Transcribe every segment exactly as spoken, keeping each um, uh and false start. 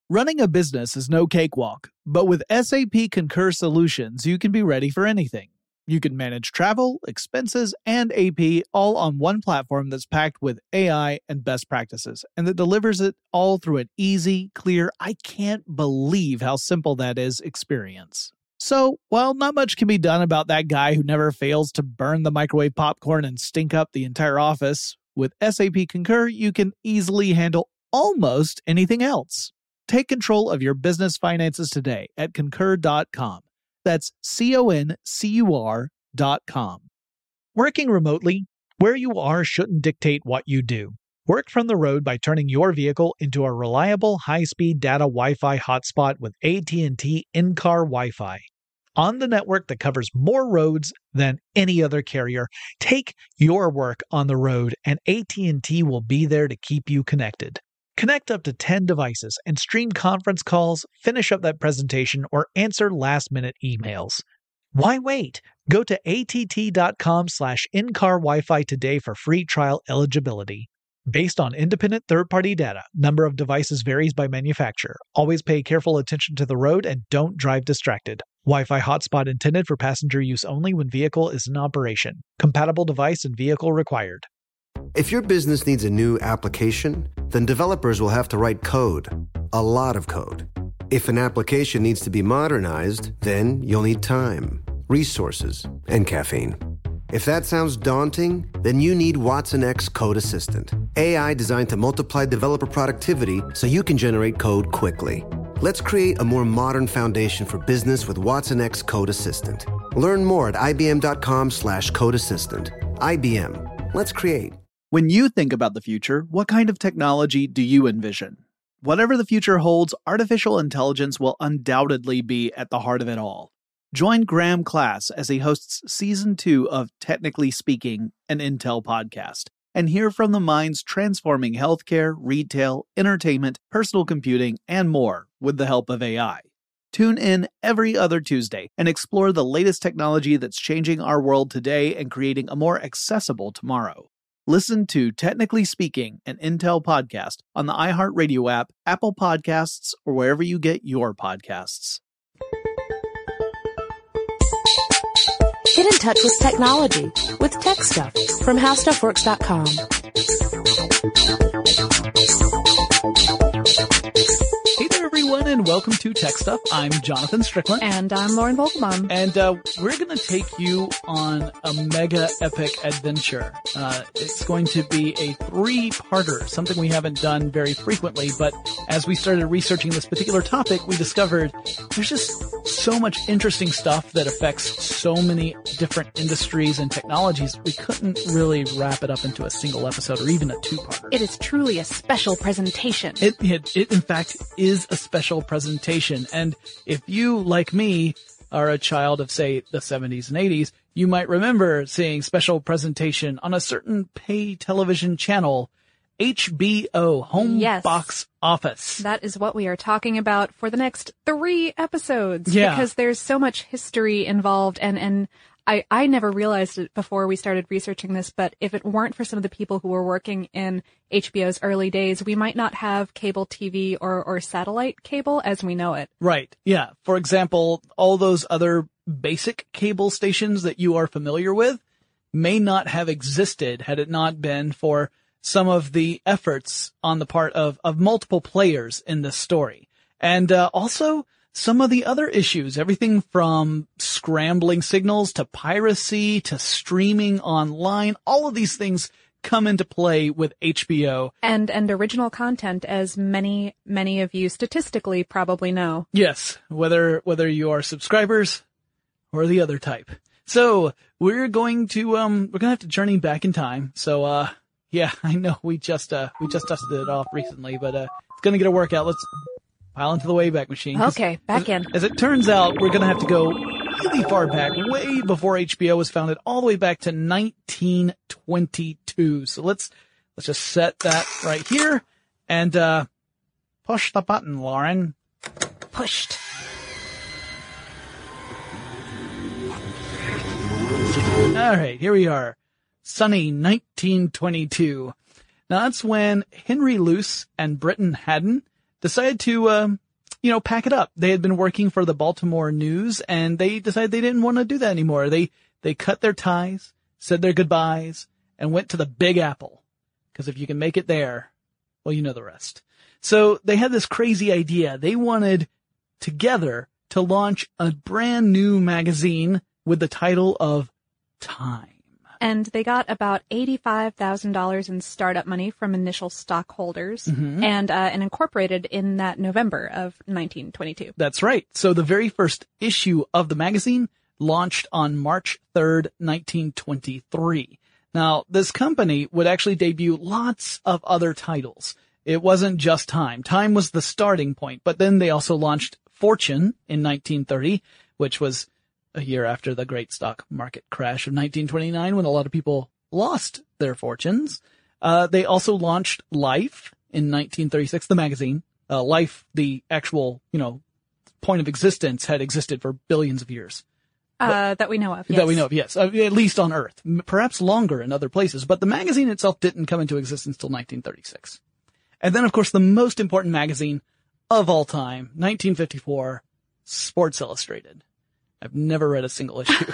Running a business is no cakewalk, but with S A P Concur Solutions, you can be ready for anything. You can manage travel, expenses, and A P all on one platform that's packed with A I and best practices, and that delivers it all through an easy, clear, I can't believe how simple that is experience. So, while not much can be done about that guy who never fails to burn the microwave popcorn and stink up the entire office, with S A P Concur, you can easily handle almost anything else. Take control of your business finances today at concur dot com. That's C O N C U R dot com. Working remotely, where you are shouldn't dictate what you do. Work from the road by turning your vehicle into a reliable high-speed data Wi-Fi hotspot with A T and T in-car Wi-Fi. On the network that covers more roads than any other carrier, take your work on the road and A T and T will be there to keep you connected. Connect up to ten devices and stream conference calls, finish up that presentation, or answer last-minute emails. Why wait? Go to A T T dot com slash in-car Wi-Fi today for free trial eligibility. Based on independent third-party data, number of devices varies by manufacturer. Always pay careful attention to the road and don't drive distracted. Wi-Fi hotspot intended for passenger use only when vehicle is in operation. Compatible device and vehicle required. If your business needs a new application, then developers will have to write code. A lot of code. If an application needs to be modernized, then you'll need time, resources, and caffeine. If that sounds daunting, then you need Watson X Code Assistant. A I designed to multiply developer productivity so you can generate code quickly. Let's create a more modern foundation for business with Watson X Code Assistant. Learn more at ibm.com slash code assistant. I B M. Let's create. When you think about the future, what kind of technology do you envision? Whatever the future holds, artificial intelligence will undoubtedly be at the heart of it all. Join Graham Class as he hosts Season two of Technically Speaking, an Intel podcast, and hear from the minds transforming healthcare, retail, entertainment, personal computing, and more with the help of A I. Tune in every other Tuesday and explore the latest technology that's changing our world today and creating a more accessible tomorrow. Listen to Technically Speaking, an Intel podcast on the iHeartRadio app, Apple Podcasts, or wherever you get your podcasts. Get in touch with technology with Tech Stuff from how stuff works dot com. Hey there, everyone, and welcome to Tech Stuff. I'm Jonathan Strickland. And I'm Lauren Vogelbaum. And uh, we're going to take you on a mega epic adventure. Uh, it's going to be a three-parter, something we haven't done very frequently, but as we started researching this particular topic, we discovered there's just so much interesting stuff that affects so many different industries and technologies, we couldn't really wrap it up into a single episode or even a two-parter. It is truly a special presentation. It, it, it in fact, is a special presentation. And if you, like me, are a child of, say, the seventies and eighties, you might remember seeing special presentation on a certain pay television channel, H B O, Home Yes. Box Office. That is what we are talking about for the next three episodes. Yeah. Because there's so much history involved, and, and I, I never realized it before we started researching this, but if it weren't for some of the people who were working in H B O's early days, we might not have cable T V or, or satellite cable as we know it. Right. Yeah. For example, all those other basic cable stations that you are familiar with may not have existed had it not been for some of the efforts on the part of, of multiple players in this story. And uh, also some of the other issues, everything from scrambling signals to piracy to streaming online, all of these things come into play with H B O. And and original content, as many, many of you statistically probably know. Yes, whether whether you are subscribers or the other type. So we're going to um we're gonna have to journey back in time. So uh yeah, I know we just uh we just dusted it off recently, but uh it's gonna get a workout. Let's pile into the Wayback Machine. Okay, back in. As, as it turns out, we're gonna have to go really far back, way before H B O was founded, all the way back to nineteen twenty-two. So let's let's just set that right here and uh push the button, Lauren. Pushed. All right, here we are. Sunny nineteen twenty-two. Now that's when Henry Luce and Britton Haddon decided to, um, you know, pack it up. They had been working for the Baltimore News, and they decided they didn't want to do that anymore. They, they cut their ties, said their goodbyes, and went to the Big Apple. Because if you can make it there, well, you know the rest. So they had this crazy idea. They wanted together to launch a brand new magazine with the title of Time. And they got about eighty-five thousand dollars in startup money from initial stockholders, mm-hmm. and uh, and incorporated in that November of nineteen twenty-two. That's right. So the very first issue of the magazine launched on March third, nineteen twenty-three. Now, this company would actually debut lots of other titles. It wasn't just Time. Time was the starting point, but then they also launched Fortune in nineteen thirty, which was a year after the great stock market crash of nineteen twenty-nine, when a lot of people lost their fortunes. Uh, they also launched Life in nineteen thirty-six, the magazine. Uh, Life, the actual, you know, point of existence, had existed for billions of years. Uh, but, that we know of, yes. That we know of, yes. Uh, at least on Earth. Perhaps longer in other places. But the magazine itself didn't come into existence till nineteen thirty-six. And then, of course, the most important magazine of all time, nineteen fifty-four, Sports Illustrated. I've never read a single issue.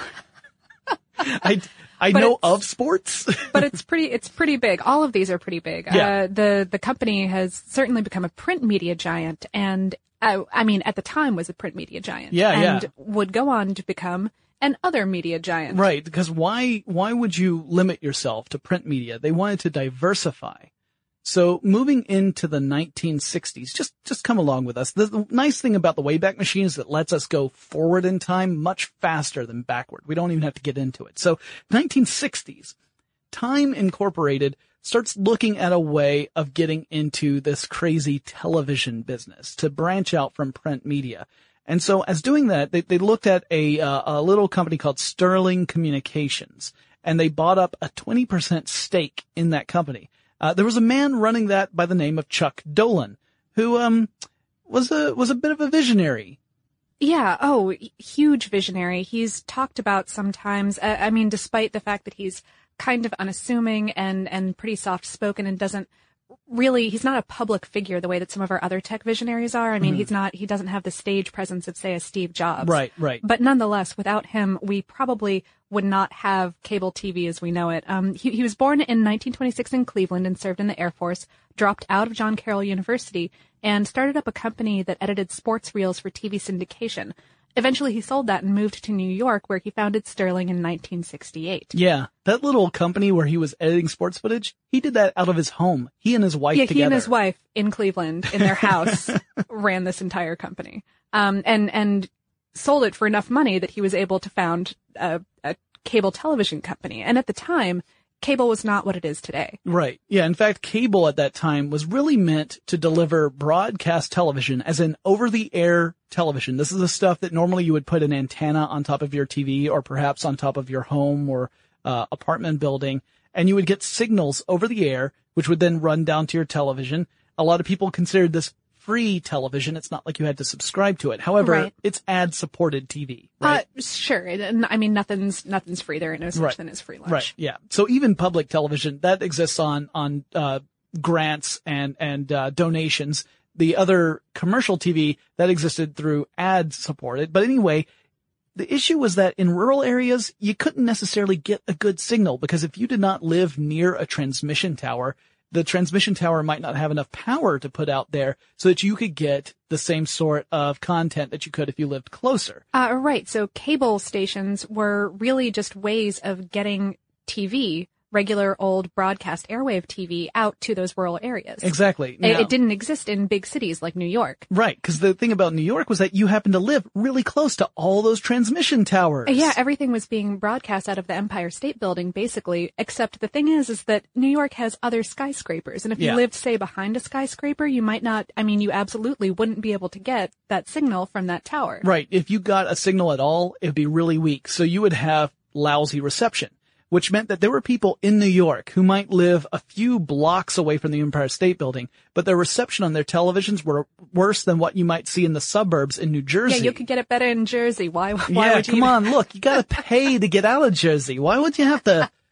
I, I know of sports. But it's pretty, it's pretty big. All of these are pretty big. Yeah. Uh, the, the company has certainly become a print media giant, and, uh, I mean, at the time was a print media giant. Yeah, and yeah. would go on to become an other media giant. Right. Because why, why would you limit yourself to print media? They wanted to diversify. So moving into the nineteen sixties, just, just come along with us. The, the nice thing about the Wayback Machine is that it lets us go forward in time much faster than backward. We don't even have to get into it. So nineteen sixties, Time Incorporated starts looking at a way of getting into this crazy television business to branch out from print media. And so as doing that, they, they looked at a, uh, a little company called Sterling Communications, and they bought up a twenty percent stake in that company. Uh, there was a man running that by the name of Chuck Dolan, who, um, was a, was a bit of a visionary. Yeah. Oh, huge visionary. He's talked about sometimes, uh, I mean, despite the fact that he's kind of unassuming and, and pretty soft spoken and doesn't really, he's not a public figure the way that some of our other tech visionaries are. I mean, mm-hmm. he's not, he doesn't have the stage presence of, say, a Steve Jobs. Right, right. But nonetheless, without him, we probably would not have cable T V as we know it. Um, he, he was born in nineteen twenty-six in Cleveland and served in the Air Force, dropped out of John Carroll University, and started up a company that edited sports reels for T V syndication. Eventually, he sold that and moved to New York, where he founded Sterling in nineteen sixty-eight. Yeah, that little company where he was editing sports footage, he did that out of his home. He and his wife yeah, together. Yeah, he and his wife in Cleveland, in their house, ran this entire company. Um, and, and sold it for enough money that he was able to found a, a cable television company. And at the time, cable was not what it is today. Right. Yeah. In fact, cable at that time was really meant to deliver broadcast television, as in over-the-air television. This is the stuff that normally you would put an antenna on top of your T V, or perhaps on top of your home or uh, apartment building, and you would get signals over the air, which would then run down to your television. A lot of people considered this free television. It's not like you had to subscribe to it. However, right. It's ad-supported T V, right? Uh, sure. I mean, nothing's, nothing's free. There ain't no such right. thing as free lunch. Right. Yeah. So even public television, that exists on, on, uh, grants and, and, uh, donations. The other commercial T V, that existed through ad-supported. But anyway, the issue was that in rural areas, you couldn't necessarily get a good signal, because if you did not live near a transmission tower, the transmission tower might not have enough power to put out there so that you could get the same sort of content that you could if you lived closer. Uh, right. So cable stations were really just ways of getting T V, regular old broadcast airwave T V, out to those rural areas. Exactly. Now, it, it didn't exist in big cities like New York. Right. Because the thing about New York was that you happened to live really close to all those transmission towers. Yeah, everything was being broadcast out of the Empire State Building, basically, except the thing is, is that New York has other skyscrapers. And if you yeah. lived, say, behind a skyscraper, you might not, I mean, you absolutely wouldn't be able to get that signal from that tower. Right. If you got a signal at all, it'd be really weak. So you would have lousy reception, which meant that there were people in New York who might live a few blocks away from the Empire State Building, but their reception on their televisions were worse than what you might see in the suburbs in New Jersey. Yeah, you could get it better in Jersey. Why, why yeah, would you? come on, look, you gotta pay to get out of Jersey. Why would you have to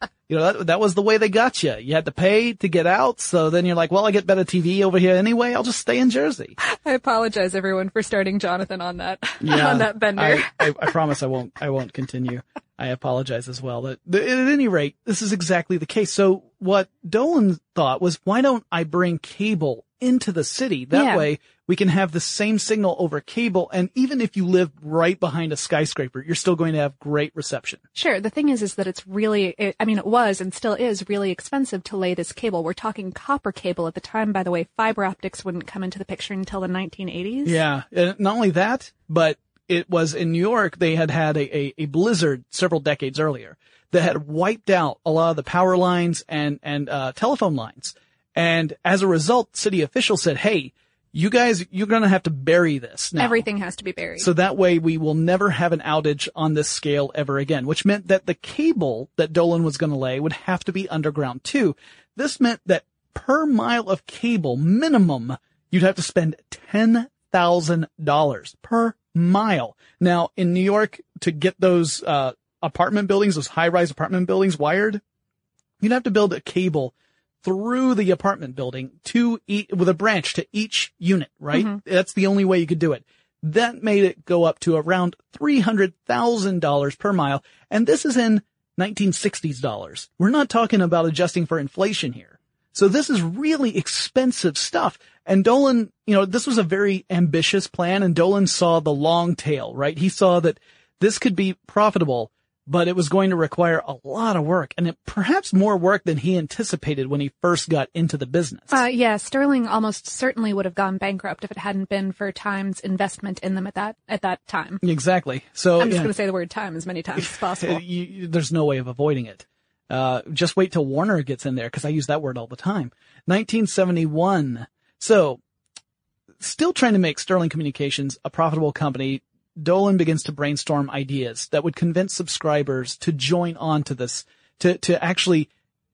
You know, that, that was the way they got you. You had to pay to get out. So then you're like, well, I get better T V over here anyway. I'll just stay in Jersey. I apologize, everyone, for starting Jonathan on that, yeah, on that bender. I, I, I promise I won't, I won't continue. I apologize as well. But at any rate, this is exactly the case. So what Dolan thought was, why don't I bring cable into the city? That Yeah. way we can have the same signal over cable. And even if you live right behind a skyscraper, you're still going to have great reception. Sure. The thing is, is that it's really, it, I mean, it was and still is really expensive to lay this cable. We're talking copper cable at the time, by the way. Fiber optics wouldn't come into the picture until the nineteen eighties. Yeah. And not only that, but it was in New York, they had had a, a, a blizzard several decades earlier that had wiped out a lot of the power lines and, and, uh, telephone lines. And as a result, city officials said, hey, you guys, you're going to have to bury this now. Everything has to be buried. So that way we will never have an outage on this scale ever again, which meant that the cable that Dolan was going to lay would have to be underground too. This meant that per mile of cable minimum, you'd have to spend ten thousand dollars per mile. Now in New York, to get those, uh, apartment buildings, those high-rise apartment buildings wired, you'd have to build a cable through the apartment building to each, with a branch to each unit, right? Mm-hmm. That's the only way you could do it. That made it go up to around three hundred thousand dollars per mile. And this is in nineteen sixties dollars. We're not talking about adjusting for inflation here. So this is really expensive stuff. And Dolan, you know, this was a very ambitious plan, and Dolan saw the long tail, right? He saw that this could be profitable, but it was going to require a lot of work, and it, perhaps more work than he anticipated when he first got into the business. Uh, yeah, Sterling almost certainly would have gone bankrupt if it hadn't been for Time's investment in them at that at that time. Exactly. So I'm just yeah. going to say the word time as many times as possible. you, you, there's no way of avoiding it. Uh, just wait till Warner gets in there, because I use that word all the time. nineteen seventy-one. So, still trying to make Sterling Communications a profitable company, Dolan begins to brainstorm ideas that would convince subscribers to join on to this, to, to actually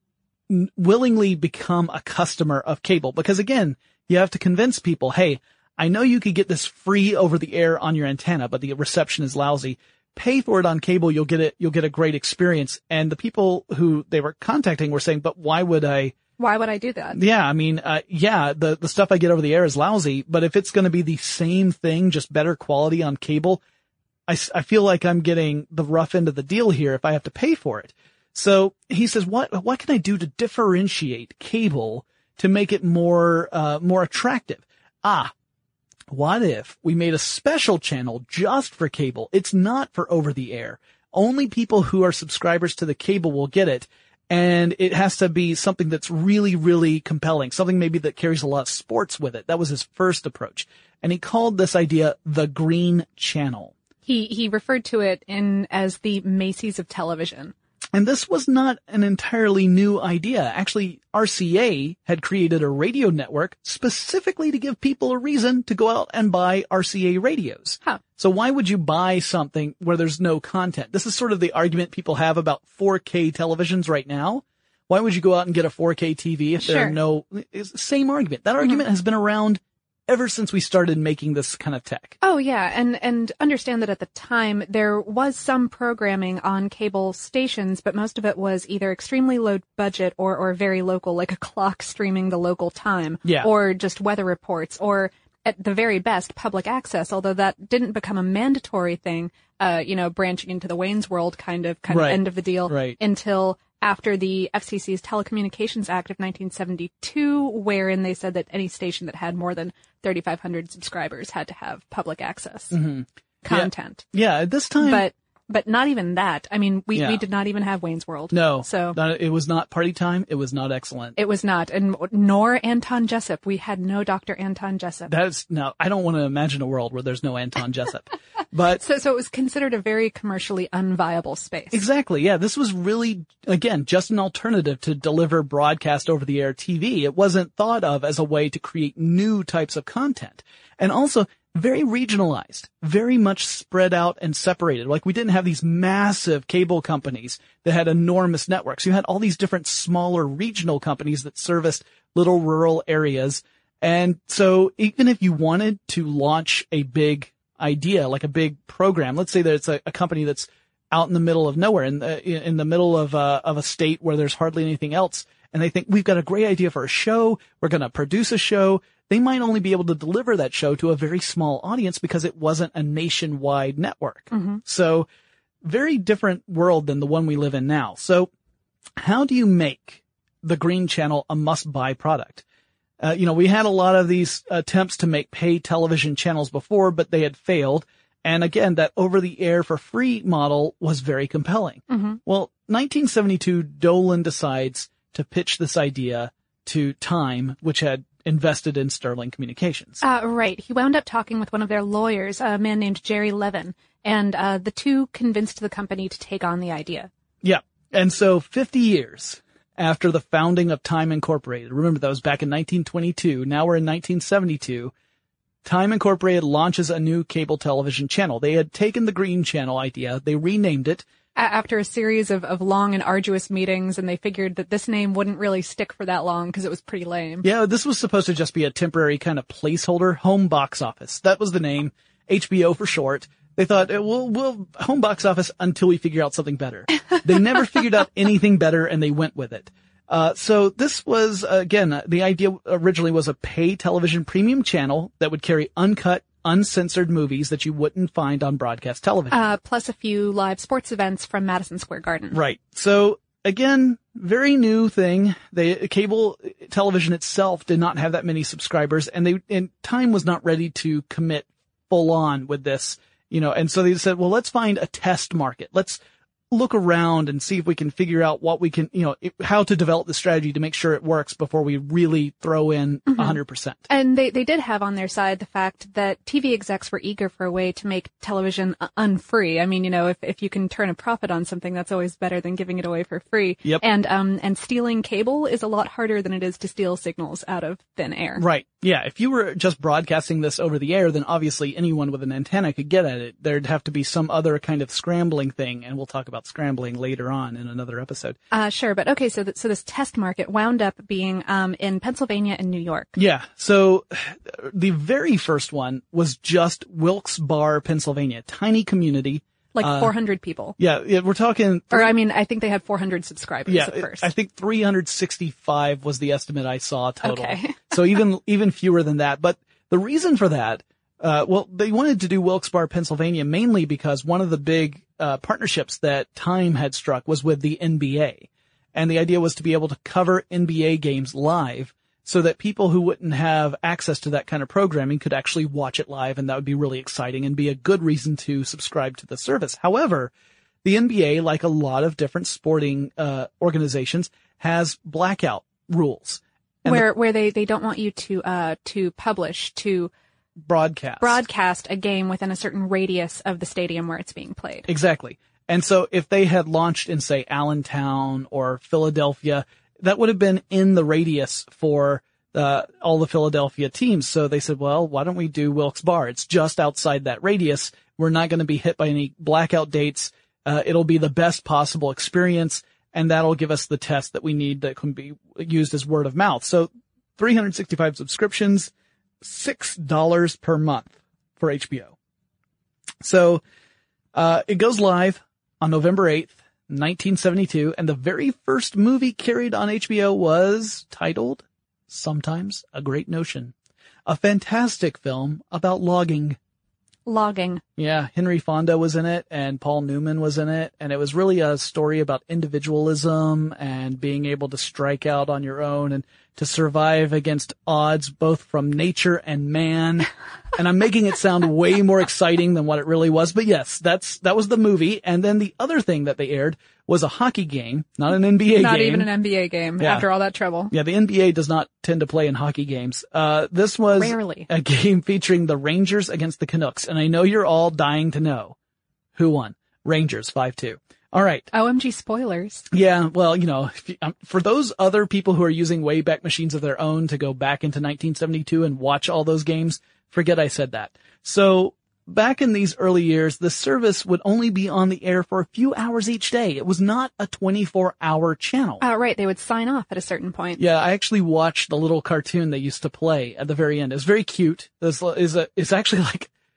n- willingly become a customer of cable. Because again, you have to convince people, hey, I know you could get this free over the air on your antenna, but the reception is lousy. Pay for it on cable, you'll get it, you'll get a great experience. And the people who they were contacting were saying, but why would I? Why would I do that? Yeah, I mean, uh, yeah, the, the stuff I get over the air is lousy, but if it's going to be the same thing, just better quality on cable, I, I feel like I'm getting the rough end of the deal here if I have to pay for it. So he says, what, what can I do to differentiate cable to make it more, uh, more attractive? Ah, what if we made a special channel just for cable? It's not for over the air. Only people who are subscribers to the cable will get it. And it has to be something that's really, really compelling, something maybe that carries a lot of sports with it. That was his first approach. And he called this idea the Green Channel. He he referred to it in as the Macy's of television. And this was not an entirely new idea. Actually, R C A had created a radio network specifically to give people a reason to go out and buy R C A radios. Huh. So why would you buy something where there's no content? This is sort of the argument people have about four K televisions right now. Why would you go out and get a four K T V if Sure. there are no, it's the same argument. That argument mm-hmm. has been around ever since we started making this kind of tech. Oh yeah, and and understand that at the time there was some programming on cable stations, but most of it was either extremely low budget or or very local, like a clock streaming the local time, yeah. or just weather reports, or at the very best public access. Although that didn't become a mandatory thing, uh, you know, branching into the Wayne's World kind of kind right. of end of the deal right. until after the F C C's Telecommunications Act of nineteen seventy-two, wherein they said that any station that had more than thirty-five hundred subscribers had to have public access mm-hmm. content. Yeah. yeah, at this time. But but not even that. I mean, we, yeah. we did not even have Wayne's World. No. So not, it was not party time. It was not excellent. It was not. And nor Anton Jessup. We had no Doctor Anton Jessup. That's no, I don't want to imagine a world where there's no Anton Jessup. But so, so it was considered a very commercially unviable space. Exactly. Yeah. This was really, again, just an alternative to deliver broadcast over the air T V. It wasn't thought of as a way to create new types of content. And also very regionalized, very much spread out and separated. Like we didn't have these massive cable companies that had enormous networks. You had all these different smaller regional companies that serviced little rural areas. And so even if you wanted to launch a big idea, like a big program, let's say that it's a, a company that's out in the middle of nowhere, in the, in the middle of, uh, of a state where there's hardly anything else. And they think, we've got a great idea for a show. We're going to produce a show. They might only be able to deliver that show to a very small audience because it wasn't a nationwide network. Mm-hmm. So very different world than the one we live in now. So how do you make the Green Channel a must-buy product? Uh, you know, we had a lot of these attempts to make pay television channels before, but they had failed. And again, that over-the-air for free model was very compelling. Mm-hmm. Well, nineteen seventy-two, Dolan decides to pitch this idea to Time, which had invested in Sterling Communications. Uh, right. He wound up talking with one of their lawyers, a man named Jerry Levin, and uh, the two convinced the company to take on the idea. Yeah. And so fifty years after the founding of Time Incorporated, remember that was back in nineteen twenty-two, now we're in nineteen seventy-two, Time Incorporated launches a new cable television channel. They had taken the Green Channel idea, they renamed it. After a series of, of long and arduous meetings, and they figured that this name wouldn't really stick for that long because it was pretty lame. Yeah, this was supposed to just be a temporary kind of placeholder. Home Box Office. That was the name. H B O for short. They thought, we'll, we'll Home Box Office until we figure out something better. They never figured out anything better, and they went with it. Uh, so this was, uh, again, the idea originally was a pay television premium channel that would carry uncut, uncensored movies that you wouldn't find on broadcast television. Uh, plus a few live sports events from Madison Square Garden. Right. So again, very new thing. They, cable television itself did not have that many subscribers, and they, and Time was not ready to commit full on with this, you know, and so they said, well, let's find a test market. Let's look around and see if we can figure out what we can, you know, how to develop the strategy to make sure it works before we really throw in mm-hmm. one hundred percent. And they, they did have on their side the fact that T V execs were eager for a way to make television unfree. I mean, you know, if, if you can turn a profit on something, that's always better than giving it away for free. Yep. And, um, and stealing cable is a lot harder than it is to steal signals out of thin air. Right. Yeah. If you were just broadcasting this over the air, then obviously anyone with an antenna could get at it. There'd have to be some other kind of scrambling thing, and we'll talk about scrambling later on in another episode. Uh, sure. But okay. So, th- so this test market wound up being, um, in Pennsylvania and New York. Yeah. So the very first one was just Wilkes-Barre, Pennsylvania, tiny community. Like uh, four hundred people. Yeah, yeah, we're talking. Three, or I mean, I think they had four hundred subscribers yeah, at first. I think three hundred sixty-five was the estimate I saw total. Okay. So even, even fewer than that. But the reason for that, uh, well, they wanted to do Wilkes-Barre, Pennsylvania mainly because one of the big, uh, partnerships that Time had struck was with the N B A. And the idea was to be able to cover N B A games live so that people who wouldn't have access to that kind of programming could actually watch it live, and that would be really exciting and be a good reason to subscribe to the service. However, the N B A, like a lot of different sporting uh organizations, has blackout rules. And where the, where they, they don't want you to uh to publish, to broadcast broadcast a game within a certain radius of the stadium where it's being played. Exactly. And so if they had launched in, say, Allentown or Philadelphia, that would have been in the radius for uh, all the Philadelphia teams. So they said, well, why don't we do Wilkes-Barre? It's just outside that radius. We're not going to be hit by any blackout dates. Uh, it'll be the best possible experience, and that'll give us the test that we need that can be used as word of mouth. So three hundred sixty-five subscriptions, six dollars per month for H B O. So uh it goes live on November eighth, nineteen seventy-two, and the very first movie carried on H B O was titled Sometimes a Great Notion, a fantastic film about logging. Logging. Yeah, Henry Fonda was in it, and Paul Newman was in it, and it was really a story about individualism and being able to strike out on your own and to survive against odds both from nature and man. And I'm making it sound way more exciting than what it really was, but yes, that's that was the movie. And then the other thing that they aired was a hockey game, not an N B A not game. Not even an N B A game, yeah. After all that trouble. Yeah, the N B A does not tend to play in hockey games. Uh, this was Rarely. a game featuring the Rangers against the Canucks. And I know you're all dying to know who won. Rangers, five two. All right. O M G spoilers. Yeah, well, you know, if you, um, for those other people who are using Wayback Machines of their own to go back into nineteen seventy-two and watch all those games, forget I said that. So back in these early years, the service would only be on the air for a few hours each day. It was not a twenty-four hour channel. Oh, right. They would sign off at a certain point. Yeah, I actually watched the little cartoon they used to play at the very end. It was very cute. This is a, it's actually like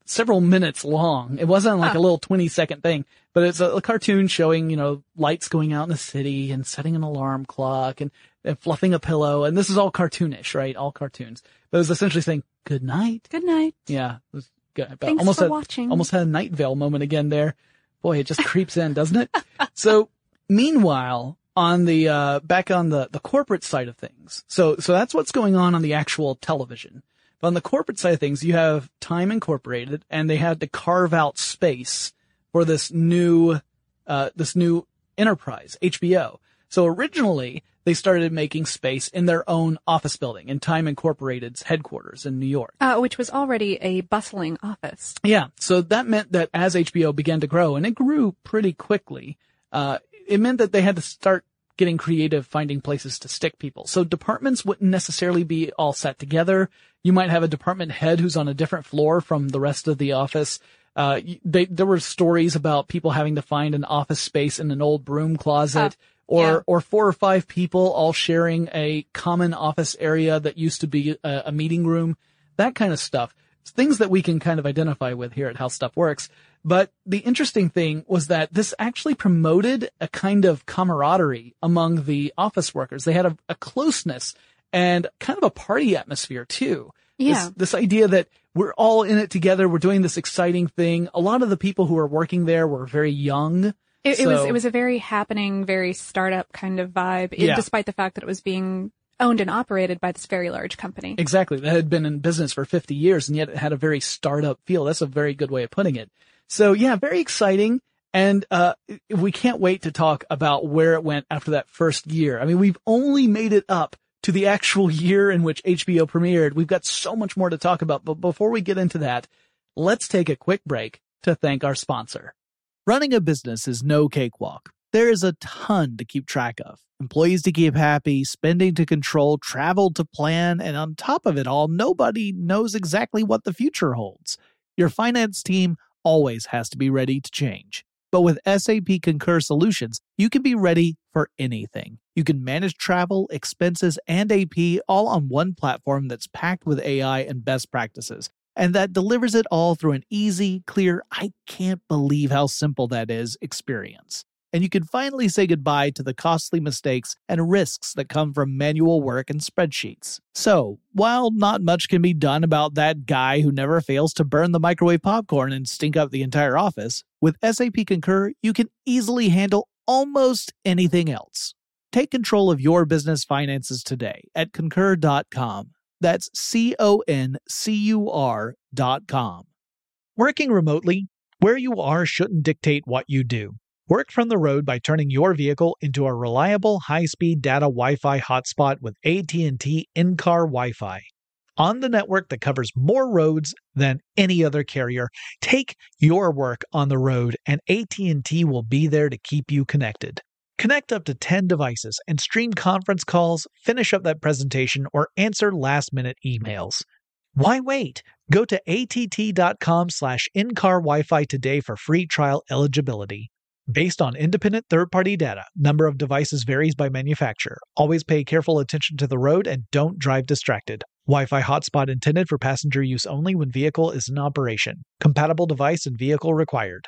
several minutes long. It wasn't like huh. a little twenty second thing, but it's a, a cartoon showing, you know, lights going out in the city and setting an alarm clock and, and fluffing a pillow. And this is all cartoonish, right? All cartoons. But it was essentially saying, good night. Good night. Yeah. It was good. But Thanks almost for had, watching. Almost had a Night Vale moment again there. Boy, it just creeps in, doesn't it? So meanwhile, on the, uh, back on the, the corporate side of things. So, so that's what's going on on the actual television. But on the corporate side of things, you have Time Incorporated, and they had to carve out space for this new, uh, this new enterprise, H B O. So originally, they started making space in their own office building in Time Incorporated's headquarters in New York. Uh, which was already a bustling office. Yeah. So that meant that as H B O began to grow, and it grew pretty quickly, uh, it meant that they had to start getting creative, finding places to stick people. So departments wouldn't necessarily be all set together. You might have a department head who's on a different floor from the rest of the office. Uh, they, there were stories about people having to find an office space in an old broom closet. Uh. Or, yeah. or four or five people all sharing a common office area that used to be a, a meeting room, that kind of stuff. It's things that we can kind of identify with here at How Stuff Works. But the interesting thing was that this actually promoted a kind of camaraderie among the office workers. They had a, a closeness and kind of a party atmosphere too. Yeah. This, this idea that we're all in it together. We're doing this exciting thing. A lot of the people who were working there were very young. It, so, it was it was a very happening, very startup kind of vibe, it, yeah. despite the fact that it was being owned and operated by this very large company. Exactly. That had been in business for fifty years, and yet it had a very startup feel. That's a very good way of putting it. So, yeah, very exciting. And uh we can't wait to talk about where it went after that first year. I mean, we've only made it up to the actual year in which H B O premiered. We've got so much more to talk about. But before we get into that, let's take a quick break to thank our sponsor. Running a business is no cakewalk. There is a ton to keep track of. Employees to keep happy, spending to control, travel to plan, and on top of it all, nobody knows exactly what the future holds. Your finance team always has to be ready to change. But with S A P Concur Solutions, you can be ready for anything. You can manage travel, expenses, and A P all on one platform that's packed with A I and best practices. And that delivers it all through an easy, clear, I can't believe how simple that is experience. And you can finally say goodbye to the costly mistakes and risks that come from manual work and spreadsheets. So, while not much can be done about that guy who never fails to burn the microwave popcorn and stink up the entire office, with S A P Concur, you can easily handle almost anything else. Take control of your business finances today at concur dot com. That's C O N C U R dot com. Working remotely, where you are shouldn't dictate what you do. Work from the road by turning your vehicle into a reliable high-speed data Wi-Fi hotspot with A T and T in-car Wi-Fi. On the network that covers more roads than any other carrier, take your work on the road and A T and T will be there to keep you connected. Connect up to ten devices and stream conference calls, finish up that presentation, or answer last-minute emails. Why wait? Go to A T T dot com slash in-car Wi-Fi today for free trial eligibility. Based on independent third-party data, number of devices varies by manufacturer. Always pay careful attention to the road and don't drive distracted. Wi-Fi hotspot intended for passenger use only when vehicle is in operation. Compatible device and vehicle required.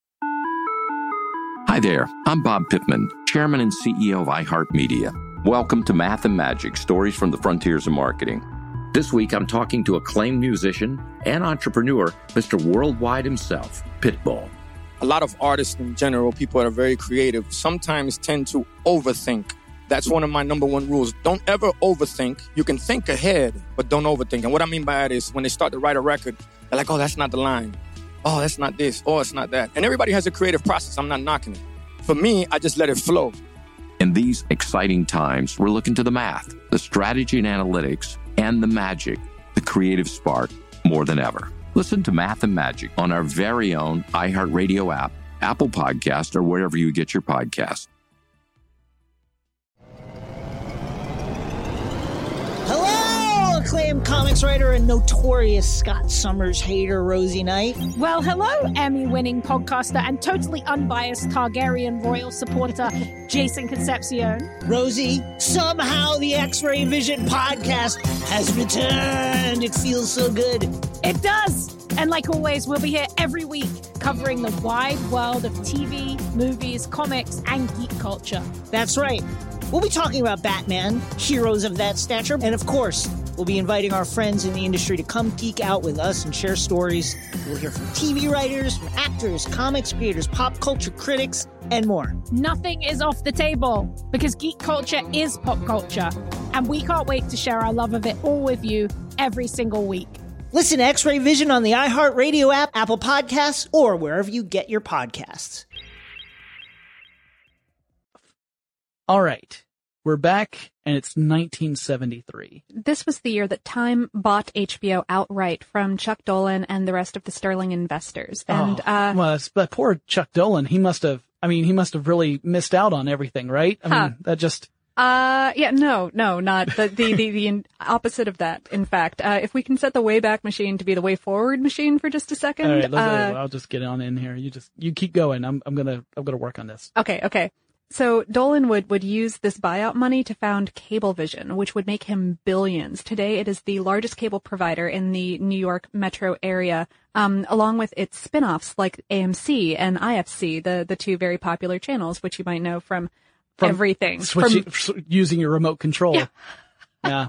Hi there, I'm Bob Pittman, Chairman and C E O of iHeartMedia. Welcome to Math and Magic, Stories from the Frontiers of Marketing. This week, I'm talking to acclaimed musician and entrepreneur, Mister Worldwide himself, Pitbull. A lot of artists in general, people that are very creative, sometimes tend to overthink. That's one of my number one rules. Don't ever overthink. You can think ahead, but don't overthink. And what I mean by that is when they start to write a record, they're like, oh, that's not the line. Oh, that's not this. Oh, it's not that. And everybody has a creative process. I'm not knocking it. For me, I just let it flow. In these exciting times, we're looking to the math, the strategy and analytics, and the magic, the creative spark, more than ever. Listen to Math and Magic on our very own iHeartRadio app, Apple Podcast, or wherever you get your podcast. Hello, acclaimed comics writer and notorious Scott Summers hater, Rosie Knight. Well, hello, Emmy-winning podcaster and totally unbiased Targaryen royal supporter, Jason Concepcion. Rosie, somehow the X-Ray Vision podcast has returned. It feels so good. It does. And like always, we'll be here every week covering the wide world of T V, movies, comics, and geek culture. That's right. We'll be talking about Batman, heroes of that stature, and of course, we'll be inviting our friends in the industry to come geek out with us and share stories. We'll hear from T V writers, from actors, comics creators, pop culture critics, and more. Nothing is off the table because geek culture is pop culture, and we can't wait to share our love of it all with you every single week. Listen to X-Ray Vision on the iHeartRadio app, Apple Podcasts, or wherever you get your podcasts. All right. We're back, and it's nineteen seventy-three. This was the year that Time bought H B O outright from Chuck Dolan and the rest of the Sterling investors. And, oh, uh, well, but poor Chuck Dolan, he must have, I mean, he must have really missed out on everything, right? I huh. mean, that just... Uh, yeah, no, no, not the, the, the, the opposite of that. In fact, uh, if we can set the Wayback Machine to be the way forward machine for just a second. All right, let's, uh, I'll just get on in here. You just, you keep going. I'm, I'm gonna, I'm gonna work on this. Okay, okay. So Dolan would, would use this buyout money to found Cablevision, which would make him billions. Today it is the largest cable provider in the New York metro area, um, along with its spin-offs like A M C and I F C, the, the two very popular channels, which you might know from, from everything. Switching, from, using your remote control. Yeah. Yeah.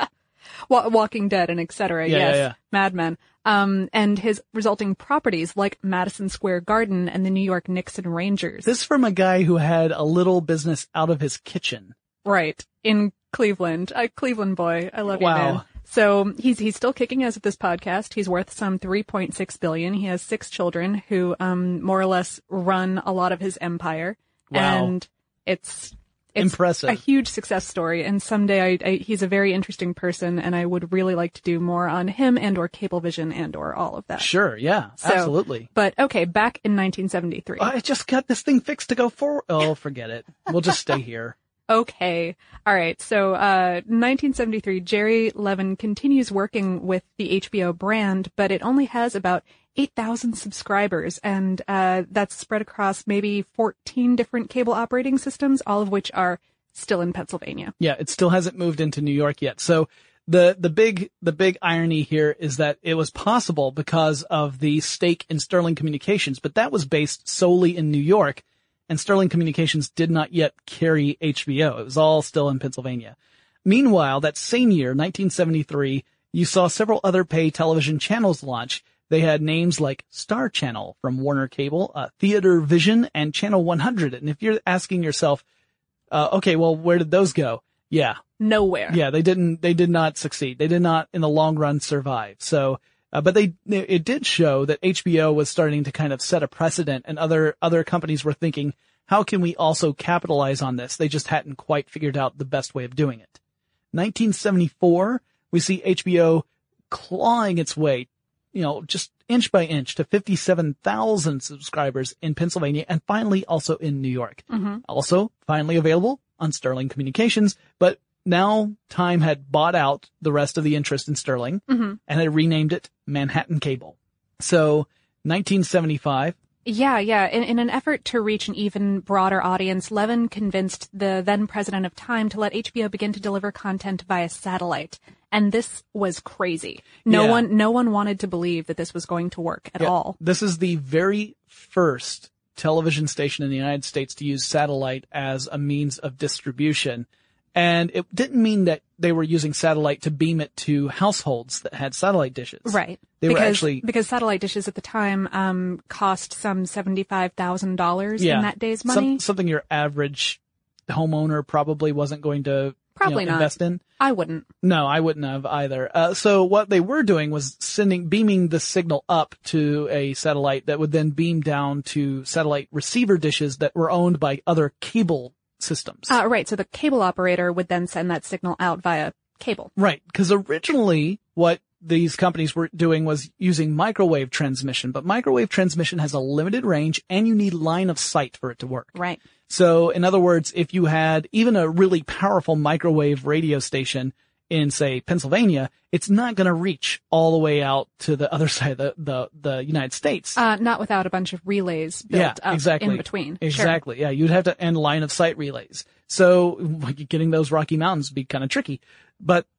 Walking Dead and et cetera. Yeah, yes. yeah, yeah. Mad Men. Um, and his resulting properties like Madison Square Garden and the New York Knicks and Rangers. This from a guy who had a little business out of his kitchen. Right. In Cleveland. A Cleveland boy. I love wow. you, man. So he's, he's still kicking as of this podcast. He's worth some three point six billion. He has six children who, um, more or less run a lot of his empire. Wow. And it's, It's impressive. A huge success story, and someday I, I, he's a very interesting person, and I would really like to do more on him and or Cablevision and or all of that. Sure, yeah, so, absolutely. But okay, back in nineteen seventy-three. I just got this thing fixed to go forward. Oh, forget it. We'll just stay here. Okay. All right. So, uh, nineteen seventy-three, Jerry Levin continues working with the H B O brand, but it only has about eight thousand subscribers, and uh that's spread across maybe fourteen different cable operating systems, all of which are still in Pennsylvania. Yeah, it still hasn't moved into New York yet. So the the big the big irony here is that it was possible because of the stake in Sterling Communications, but that was based solely in New York, and Sterling Communications did not yet carry H B O. It was all still in Pennsylvania. Meanwhile, that same year, nineteen seventy-three, you saw several other pay television channels launch. They had names like Star Channel from Warner Cable, uh, Theater Vision, and Channel one hundred. And if you're asking yourself, uh, okay, well, where did those go? Yeah. Nowhere. Yeah, they didn't, they did not succeed. They did not in the long run survive. So, uh, but they, it did show that H B O was starting to kind of set a precedent, and other, other companies were thinking, how can we also capitalize on this? They just hadn't quite figured out the best way of doing it. nineteen seventy-four, we see H B O clawing its way, you know, just inch by inch to fifty-seven thousand subscribers in Pennsylvania, and finally also in New York. Mm-hmm. Also finally available on Sterling Communications, but now Time had bought out the rest of the interest in Sterling mm-hmm. and had renamed it Manhattan Cable. So nineteen seventy-five. Yeah, yeah. In, in an effort to reach an even broader audience, Levin convinced the then president of Time to let H B O begin to deliver content via satellite. And this was crazy. No yeah. one, no one wanted to believe that this was going to work at yeah. all. This is the very first television station in the United States to use satellite as a means of distribution. And it didn't mean that they were using satellite to beam it to households that had satellite dishes. Right. They because, were actually, because satellite dishes at the time, um, cost some seventy-five thousand dollars yeah, in that day's money. Some, something your average homeowner probably wasn't going to Probably you know, not. invest in. I wouldn't. No, I wouldn't have either. Uh, so what they were doing was sending, beaming the signal up to a satellite that would then beam down to satellite receiver dishes that were owned by other cable systems. Uh, right. So the cable operator would then send that signal out via cable. Right. Because originally what these companies were doing was using microwave transmission, but microwave transmission has a limited range and you need line of sight for it to work. Right. So in other words, if you had even a really powerful microwave radio station in, say, Pennsylvania, it's not going to reach all the way out to the other side of the, the, the United States. Uh, not without a bunch of relays built yeah, up exactly. in between. Exactly. Sure. Yeah. You'd have to end line of sight relays. So getting those Rocky Mountains would be kind of tricky. But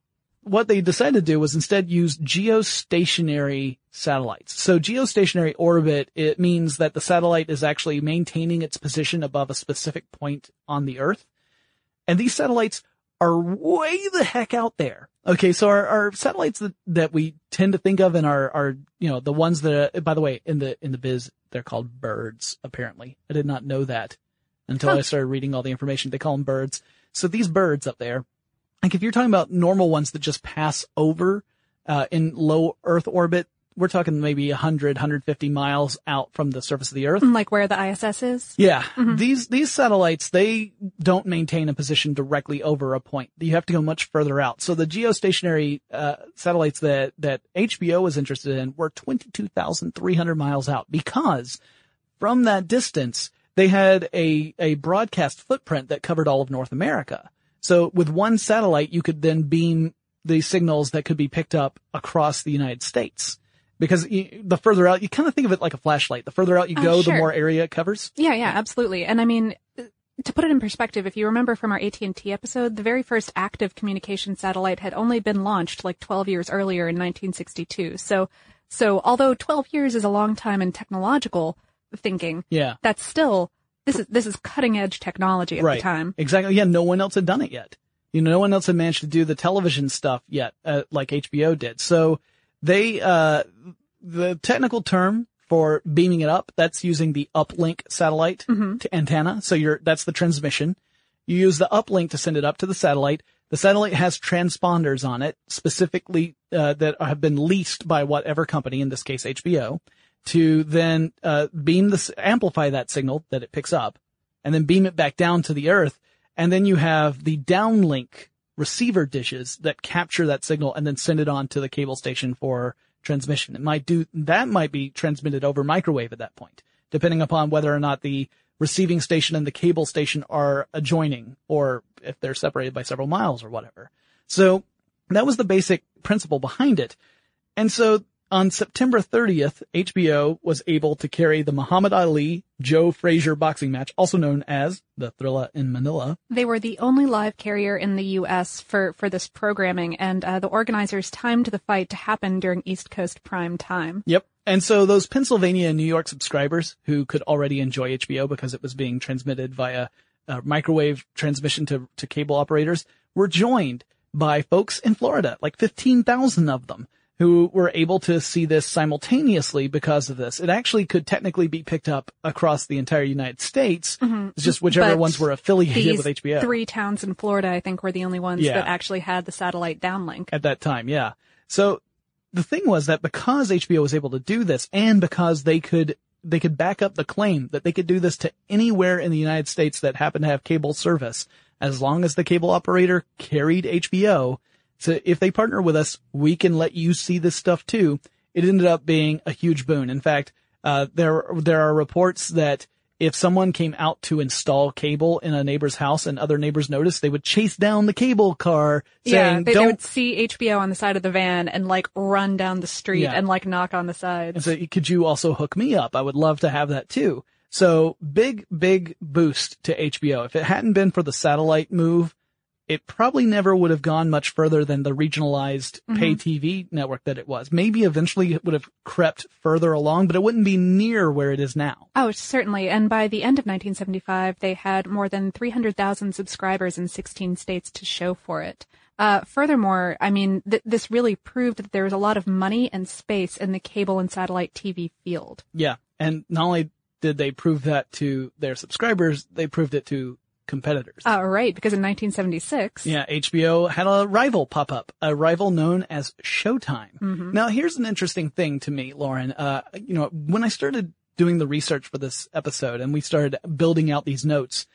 what they decided to do was instead use geostationary satellites. So geostationary orbit, it means that the satellite is actually maintaining its position above a specific point on the Earth. And these satellites are way the heck out there. Okay, so our, our satellites that, that we tend to think of in our, our, you know, the ones that, are, by the way, in the, in the biz, they're called birds, apparently. I did not know that until huh. I started reading all the information. They call them birds. So these birds up there, like if you're talking about normal ones that just pass over, uh, in low Earth orbit, we're talking maybe one hundred, one hundred fifty miles out from the surface of the Earth. Like where the I S S is? Yeah. Mm-hmm. These, these satellites, they don't maintain a position directly over a point. You have to go much further out. So the geostationary, uh, satellites that, that H B O was interested in were twenty-two thousand three hundred miles out, because from that distance, they had a, a broadcast footprint that covered all of North America. So with one satellite, you could then beam the signals that could be picked up across the United States. Because you, the further out, you kind of think of it like a flashlight. The further out you go, uh, sure. the more area it covers. Yeah, yeah, absolutely. And I mean, to put it in perspective, if you remember from our A T and T episode, the very first active communication satellite had only been launched like twelve years earlier in nineteen sixty-two. So, so although twelve years is a long time in technological thinking, yeah, that's still, this is, this is cutting edge technology at right. the time. Exactly. Yeah, no one else had done it yet. You know, no one else had managed to do the television stuff yet, uh, like H B O did. So, They, uh, the technical term for beaming it up, that's using the uplink satellite mm-hmm. to antenna. So you're, that's the transmission. You use the uplink to send it up to the satellite. The satellite has transponders on it, specifically, uh, that have been leased by whatever company, in this case H B O, to then, uh, beam this, amplify that signal that it picks up, and then beam it back down to the Earth. And then you have the downlink receiver dishes that capture that signal and then send it on to the cable station for transmission. It might do, that might be transmitted over microwave at that point, depending upon whether or not the receiving station and the cable station are adjoining, or if they're separated by several miles or whatever. So that was the basic principle behind it. And so on September thirtieth, H B O was able to carry the Muhammad Ali Joe Frazier boxing match, also known as the Thrilla in Manila. They were the only live carrier in the U S for, for this programming, and uh, the organizers timed the fight to happen during East Coast prime time. Yep. And so those Pennsylvania and New York subscribers who could already enjoy H B O because it was being transmitted via uh, microwave transmission to, to cable operators were joined by folks in Florida, like fifteen thousand of them, who were able to see this simultaneously because of this. It actually could technically be picked up across the entire United States. Mm-hmm. It's just whichever but ones were affiliated with H B O. Three towns in Florida, I think, were the only ones yeah. that actually had the satellite downlink. At that time, yeah. So the thing was that because H B O was able to do this, and because they could they could back up the claim that they could do this to anywhere in the United States that happened to have cable service, as long as the cable operator carried H B O, so if they partner with us, we can let you see this stuff too. It ended up being a huge boon. In fact, uh, there, there are reports that if someone came out to install cable in a neighbor's house and other neighbors noticed, they would chase down the cable car saying, yeah, they, don't. they would see H B O on the side of the van and like run down the street yeah. and like knock on the sides. And so could you also hook me up? I would love to have that too. So big, big boost to H B O. If it hadn't been for the satellite move, it probably never would have gone much further than the regionalized mm-hmm. pay T V network that it was. Maybe eventually it would have crept further along, but it wouldn't be near where it is now. Oh, certainly. And by the end of nineteen seventy-five, they had more than three hundred thousand subscribers in sixteen states to show for it. Uh, furthermore, I mean, th- this really proved that there was a lot of money and space in the cable and satellite T V field. Yeah. And not only did they prove that to their subscribers, they proved it to competitors. Oh, right, because in nineteen seventy-six... Yeah, H B O had a rival pop up, a rival known as Showtime. Mm-hmm. Now, here's an interesting thing to me, Lauren. Uh, you know, when I started doing the research for this episode and we started building out these notes,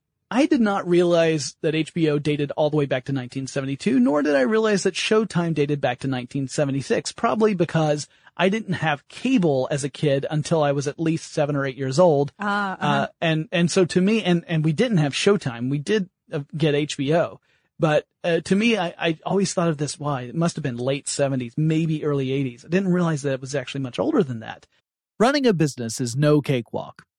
I did not realize that H B O dated all the way back to nineteen seventy-two, nor did I realize that Showtime dated back to nineteen seventy-six, probably because I didn't have cable as a kid until I was at least seven or eight years old. Uh, uh-huh. uh, and, and so to me, and, and we didn't have Showtime. We did uh, get H B O, but, uh, to me, I, I always thought of this, why? It must have been late seventies, maybe early eighties. I didn't realize that it was actually much older than that. Running a business is no cakewalk,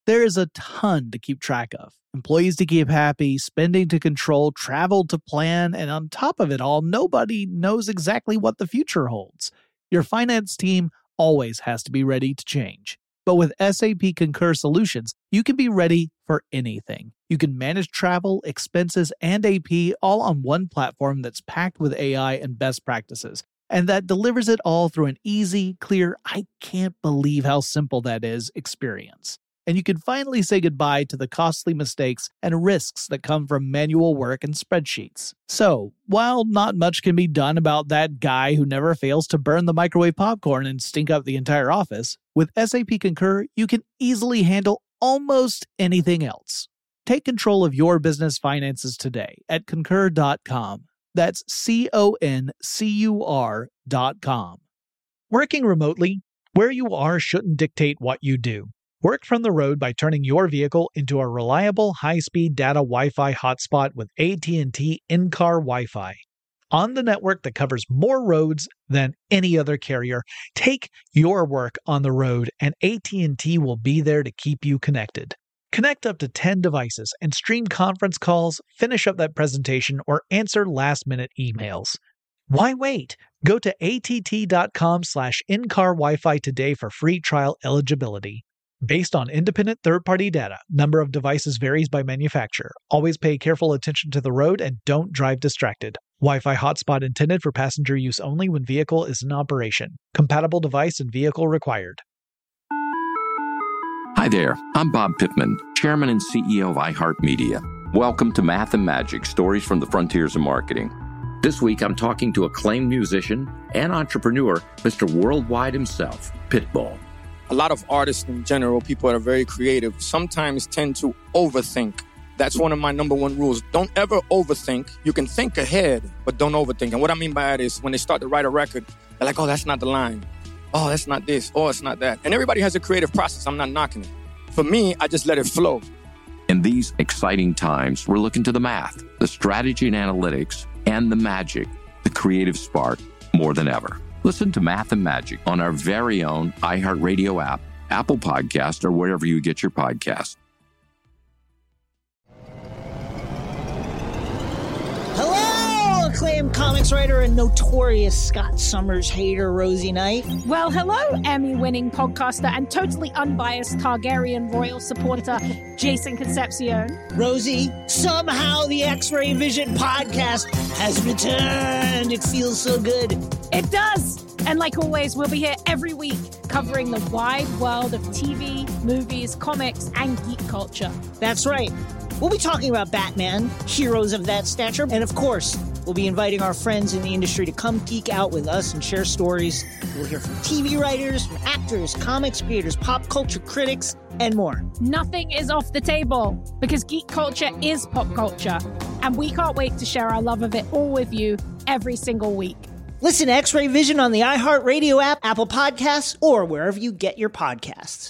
There is a ton to keep track of. Employees to keep happy, spending to control, travel to plan, and on top of it all, nobody knows exactly what the future holds. Your finance team always has to be ready to change. But with S A P Concur Solutions, you can be ready for anything. You can manage travel, expenses, and A P all on one platform that's packed with A I and best practices, and that delivers it all through an easy, clear, I can't believe how simple that is experience. And you can finally say goodbye to the costly mistakes and risks that come from manual work and spreadsheets. So, while not much can be done about that guy who never fails to burn the microwave popcorn and stink up the entire office, with S A P Concur, you can easily handle almost anything else. Take control of your business finances today at concur dot com. That's C O N C U R dot com. Working remotely, where you are shouldn't dictate what you do. Work from the road by turning your vehicle into a reliable high-speed data Wi-Fi hotspot with A T and T in-car Wi-Fi. On the network that covers more roads than any other carrier, take your work on the road and A T and T will be there to keep you connected. Connect up to ten devices and stream conference calls, finish up that presentation, or answer last-minute emails. Why wait? Go to A T T dot com slash in-car Wi-Fi today for free trial eligibility. Based on independent third-party data, number of devices varies by manufacturer. Always pay careful attention to the road and don't drive distracted. Wi-Fi hotspot intended for passenger use only when vehicle is in operation. Compatible device and vehicle required. Hi there, I'm Bob Pittman, Chairman and C E O of iHeartMedia. Welcome to Math and Magic, Stories from the Frontiers of Marketing. This week I'm talking to acclaimed musician and entrepreneur, Mister Worldwide himself, Pitbull. A lot of artists in general, people that are very creative, sometimes tend to overthink. That's one of my number one rules. Don't ever overthink. You can think ahead, but don't overthink. And what I mean by that is when they start to write a record, they're like, oh, that's not the line. Oh, that's not this. Oh, it's not that. And everybody has a creative process. I'm not knocking it. For me, I just let it flow. In these exciting times, we're looking to the math, the strategy and analytics, and the magic, the creative spark, more than ever. Listen to Math and Magic on our very own iHeartRadio app, Apple Podcast, or wherever you get your podcasts. Hello, acclaimed comics writer and notorious Scott Summers hater, Rosie Knight. Well, hello, Emmy-winning podcaster and totally unbiased Targaryen royal supporter, Jason Concepcion. Rosie, somehow the X-Ray Vision podcast has returned. It feels so good. It does. And like always, we'll be here every week covering the wide world of T V, movies, comics, and geek culture. That's right. We'll be talking about Batman, heroes of that stature, and of course, we'll be inviting our friends in the industry to come geek out with us and share stories. We'll hear from T V writers, from actors, comics creators, pop culture critics, and more. Nothing is off the table because geek culture is pop culture, and we can't wait to share our love of it all with you every single week. Listen to X-Ray Vision on the iHeartRadio app, Apple Podcasts, or wherever you get your podcasts.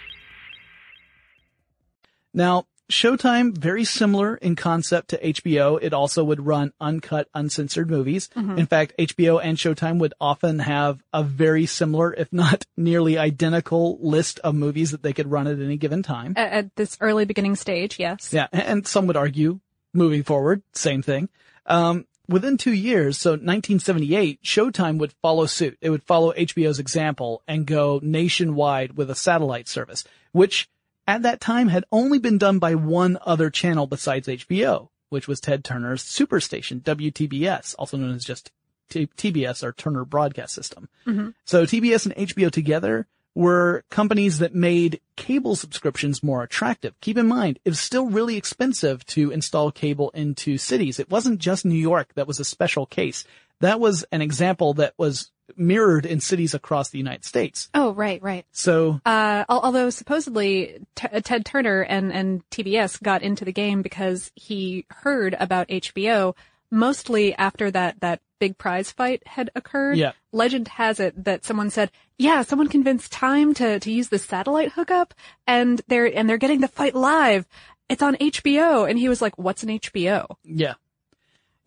Now, Showtime, very similar in concept to H B O. It also would run uncut, uncensored movies. Mm-hmm. In fact, H B O and Showtime would often have a very similar, if not nearly identical, list of movies that they could run at any given time. At, at this early beginning stage, yes. Yeah, and some would argue, moving forward, same thing. Um, within two years, so nineteen seventy-eight, Showtime would follow suit. It would follow H B O's example and go nationwide with a satellite service, which at that time had only been done by one other channel besides H B O, which was Ted Turner's superstation, W T B S, also known as just T- TBS, or Turner Broadcast System. Mm-hmm. So T B S and H B O together were companies that made cable subscriptions more attractive. Keep in mind, it was still really expensive to install cable into cities. It wasn't just New York that was a special case. That was an example that was mirrored in cities across the United States. Oh, right, right. So, uh, although supposedly T- Ted Turner and, and T B S got into the game because he heard about H B O mostly after that, that big prize fight had occurred. Yeah. Legend has it that someone said, yeah, someone convinced Time to, to use the satellite hookup and they're, and they're getting the fight live. It's on H B O. And he was like, what's an H B O? Yeah.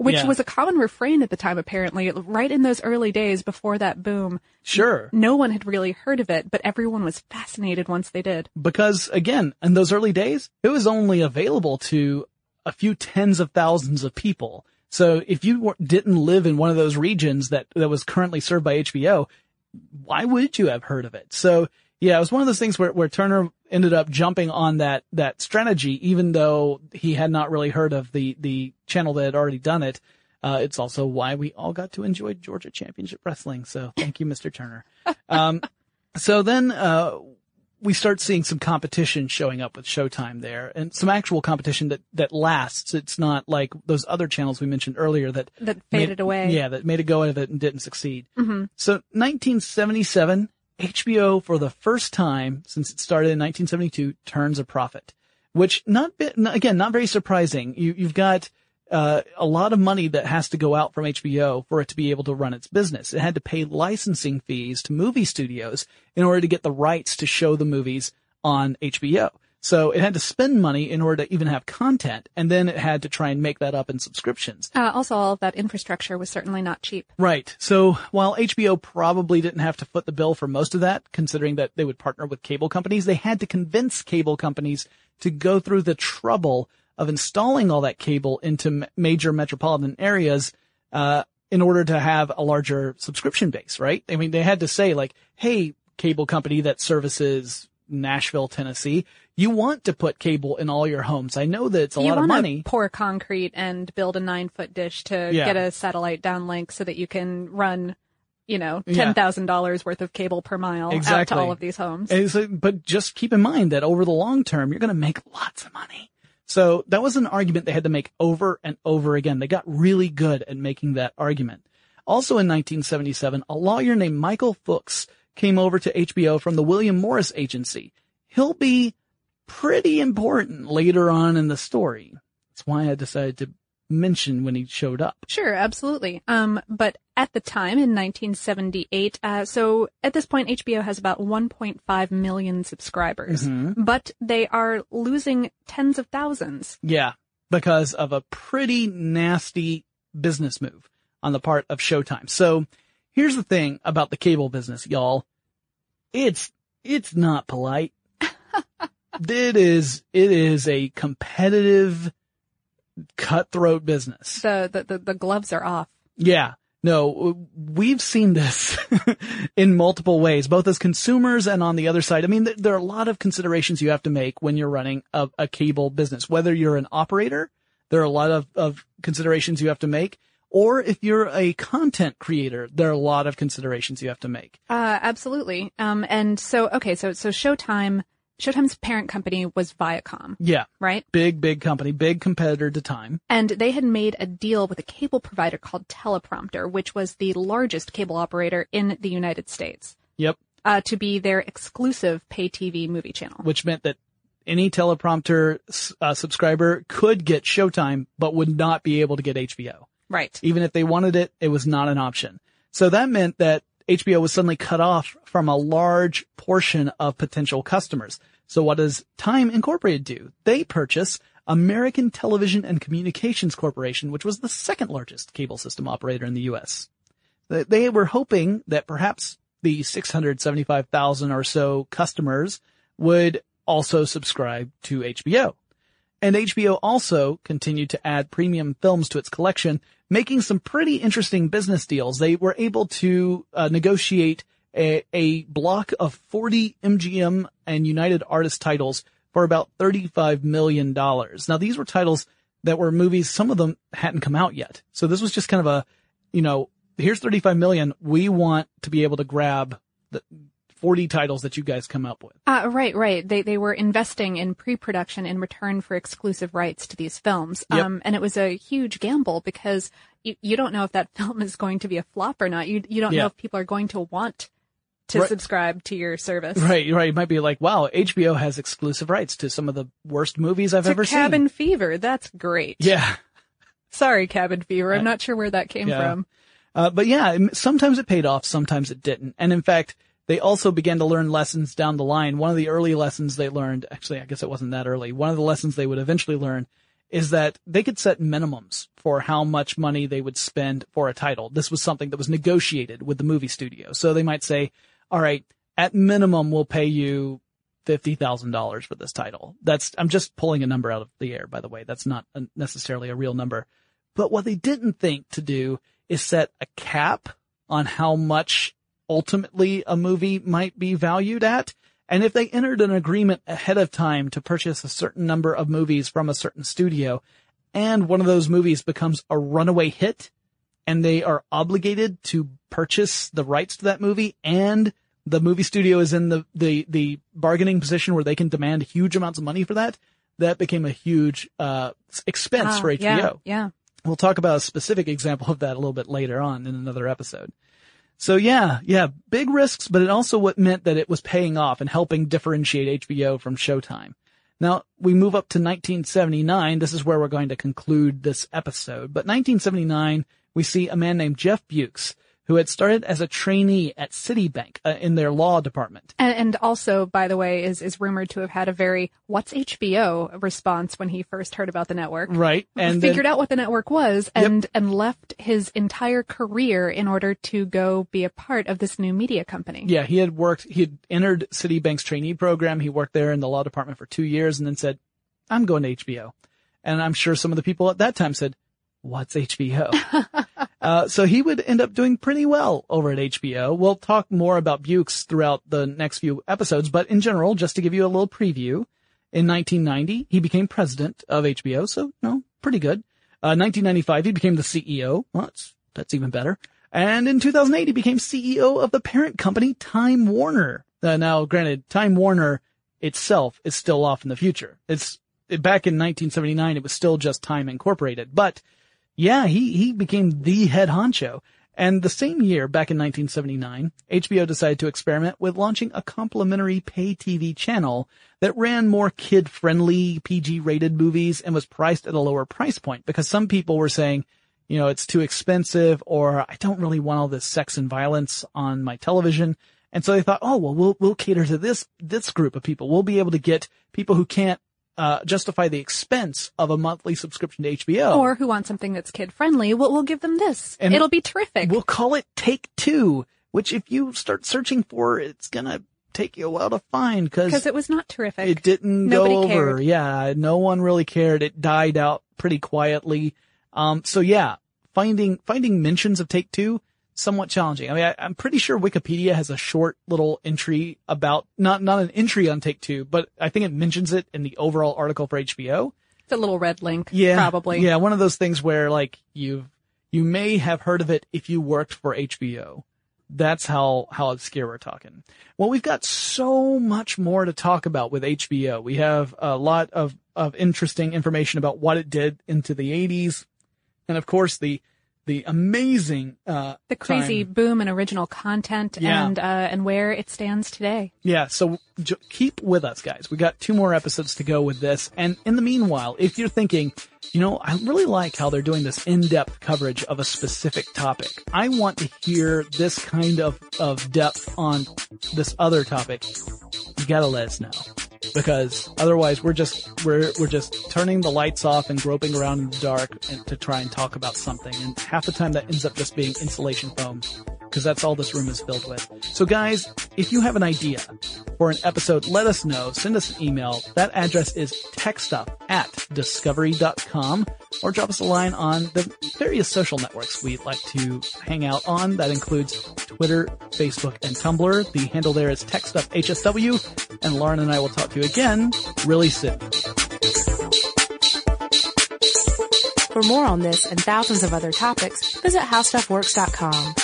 which Yeah. was a common refrain at the time, apparently. Right in those early days before that boom, Sure. no one had really heard of it, but everyone was fascinated once they did. Because again, in those early days, it was only available to a few tens of thousands of people. So if you were, didn't live in one of those regions that, that was currently served by H B O, why would you have heard of it? So yeah, it was one of those things where, where Turner ended up jumping on that, that strategy, even though he had not really heard of the, the channel that had already done it. Uh, it's also why we all got to enjoy Georgia Championship Wrestling. So thank you, Mister Turner. Um, so then, uh, we start seeing some competition showing up with Showtime there, and some actual competition that, that lasts. It's not like those other channels we mentioned earlier that, That faded made, away. Yeah, that made a go of it and didn't succeed. Mm-hmm. So nineteen seventy-seven, H B O for the first time since it started in nineteen seventy-two turns a profit, which not, again, not very surprising. You, you've got, uh, a lot of money that has to go out from H B O for it to be able to run its business. It had to pay licensing fees to movie studios in order to get the rights to show the movies on H B O. So it had to spend money in order to even have content, and then it had to try and make that up in subscriptions. Uh, also, all of that infrastructure was certainly not cheap. Right. So while H B O probably didn't have to foot the bill for most of that, considering that they would partner with cable companies, they had to convince cable companies to go through the trouble of installing all that cable into m- major metropolitan areas, uh, in order to have a larger subscription base, right? I mean, they had to say like, hey, cable company that services Nashville, Tennessee, you want to put cable in all your homes. I know that it's a you lot of wanna money. Pour concrete and build a nine foot dish to Yeah. get a satellite downlink so that you can run, you know, Yeah. ten thousand dollars worth of cable per mile out Exactly. to all of these homes. And so- but just keep in mind that over the long term, you're going to make lots of money. So that was an argument they had to make over and over again. They got really good at making that argument. Also in nineteen seventy-seven, a lawyer named Michael Fuchs came over to H B O from the William Morris Agency. He'll be pretty important later on in the story. That's why I decided to mention when he showed up. Sure, absolutely. Um, but at the time in nineteen seventy-eight, uh, so at this point, H B O has about one point five million subscribers, Mm-hmm. but they are losing tens of thousands. Yeah, because of a pretty nasty business move on the part of Showtime. So here's the thing about the cable business, y'all. It's, it's not polite. It is, it is a competitive, cutthroat business. The, the, the, the gloves are off. Yeah. No, we've seen this in multiple ways, both as consumers and on the other side. I mean, th- there are a lot of considerations you have to make when you're running a, a cable business. Whether you're an operator, there are a lot of, of considerations you have to make. Or if you're a content creator, there are a lot of considerations you have to make. Uh, absolutely. Um, and so, okay, so, so Showtime, Showtime's parent company was Viacom, Yeah. right? Big, big company, big competitor to Time. And they had made a deal with a cable provider called Teleprompter, which was the largest cable operator in the United States, Yep. uh, to be their exclusive pay T V movie channel. Which meant that any teleprompter uh, subscriber could get Showtime, but would not be able to get H B O. Right. Even if they wanted it, it was not an option. So that meant that H B O was suddenly cut off from a large portion of potential customers. So what does Time Incorporated do? They purchase American Television and Communications Corporation, which was the second largest cable system operator in the U S. They were hoping that perhaps the six hundred seventy-five thousand or so customers would also subscribe to H B O. And H B O also continued to add premium films to its collection, making some pretty interesting business deals. They were able to uh, negotiate a, a block of forty M G M and United Artists titles for about thirty-five million dollars. Now, these were titles that were movies, some of them hadn't come out yet. So this was just kind of a, you know, here's thirty-five million dollars. We want to be able to grab the forty titles that you guys come up with. Uh, right, right. They they were investing in pre-production in return for exclusive rights to these films. Yep. Um, and it was a huge gamble because you, you don't know if that film is going to be a flop or not. You you don't Yeah. know if people are going to want to Right. subscribe to your service. Right, right. It might be like, wow, H B O has exclusive rights to some of the worst movies I've To ever Cabin seen. Fever, that's great. Yeah. Sorry, Cabin Fever. I'm Right. not sure where that came Yeah. from. Uh, but yeah, sometimes it paid off, sometimes it didn't. And in fact, they also began to learn lessons down the line. One of the early lessons they learned, actually, I guess it wasn't that early. One of the lessons they would eventually learn is that they could set minimums for how much money they would spend for a title. This was something that was negotiated with the movie studio. So they might say, all right, at minimum, we'll pay you fifty thousand dollars for this title. That's, I'm just pulling a number out of the air, by the way. That's not a, necessarily a real number. But what they didn't think to do is set a cap on how much ultimately a movie might be valued at. And if they entered an agreement ahead of time to purchase a certain number of movies from a certain studio, and one of those movies becomes a runaway hit, and they are obligated to purchase the rights to that movie, and the movie studio is in the, the, the bargaining position where they can demand huge amounts of money for that, that became a huge uh expense Ah, for H B O. Yeah, yeah. We'll talk about a specific example of that a little bit later on in another episode. So yeah, yeah, big risks, but it also what meant that it was paying off and helping differentiate H B O from Showtime. Now, we move up to nineteen seventy-nine. This is where we're going to conclude this episode. But nineteen seventy-nine, we see a man named Jeff Bukes, who had started as a trainee at Citibank uh, in their law department. And, and also, by the way, is, is rumored to have had a very, what's H B O response when he first heard about the network. Right. And figured then, out what the network was and, yep. and left his entire career in order to go be a part of this new media company. Yeah, he had worked, he had entered Citibank's trainee program. He worked there in the law department for two years and then said, I'm going to H B O. And I'm sure some of the people at that time said, what's H B O? uh, so he would end up doing pretty well over at H B O. We'll talk more about Bukes throughout the next few episodes, but in general, just to give you a little preview, in nineteen ninety, he became president of H B O, so, you know, pretty good. Uh, nineteen ninety-five, he became the C E O. Well, that's, that's even better. And in two thousand eight, he became C E O of the parent company, Time Warner. Uh, now, granted, Time Warner itself is still off in the future. It's, back in nineteen seventy-nine, it was still just Time Incorporated, but yeah, he, he became the head honcho. And the same year, back in nineteen seventy-nine, H B O decided to experiment with launching a complimentary pay T V channel that ran more kid-friendly, P G-rated movies and was priced at a lower price point because some people were saying, you know, it's too expensive or I don't really want all this sex and violence on my television. And so they thought, oh, well, we'll, we'll cater to this, this group of people. We'll be able to get people who can't Uh, justify the expense of a monthly subscription to H B O. Or who want something that's kid-friendly, we'll, we'll give them this. And it'll be terrific. We'll call it Take Two, which if you start searching for, it's gonna take you a while to find, cause. Because it was not terrific. It didn't Nobody go over. cared. Yeah, no one really cared. It died out pretty quietly. Um, so yeah, finding, finding mentions of Take Two, somewhat challenging. I mean, I, I'm pretty sure Wikipedia has a short little entry about, not, not an entry on Take Two, but I think it mentions it in the overall article for H B O. It's a little red link, yeah, probably. Yeah, one of those things where like you've, you may have heard of it if you worked for H B O. That's how, how obscure we're talking. Well, we've got so much more to talk about with H B O. We have a lot of, of interesting information about what it did into the eighties. And of course, the, the amazing, uh, the crazy time. boom in original content Yeah. and, uh, and where it stands today. Yeah. So j- keep with us, guys. We got two more episodes to go with this. And in the meanwhile, if you're thinking, you know, I really like how they're doing this in-depth coverage of a specific topic. I want to hear this kind of, of depth on this other topic. You gotta let us know. Because otherwise we're just, we're, we're just turning the lights off and groping around in the dark and to try and talk about something. And half the time that ends up just being insulation foam. Because that's all this room is filled with. So guys, if you have an idea for an episode, let us know. Send us an email. That address is techstuff at discovery dot com or drop us a line on the various social networks we'd like to hang out on. That includes Twitter, Facebook, and Tumblr. The handle there is techstuffhsw. And Lauren and I will talk to you again really soon. For more on this and thousands of other topics, visit how stuff works dot com.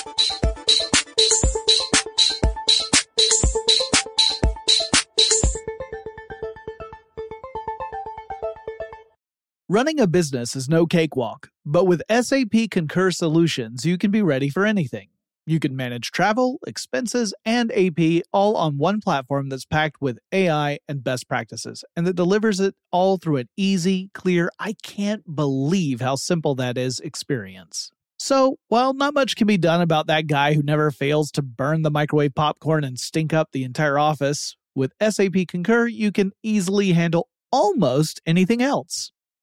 Running a business is no cakewalk, but with S A P Concur Solutions, you can be ready for anything. You can manage travel, expenses, and A P all on one platform that's packed with A I and best practices, and that delivers it all through an easy, clear, I can't believe how simple that is experience. So, while not much can be done about that guy who never fails to burn the microwave popcorn and stink up the entire office, with S A P Concur, you can easily handle almost anything else.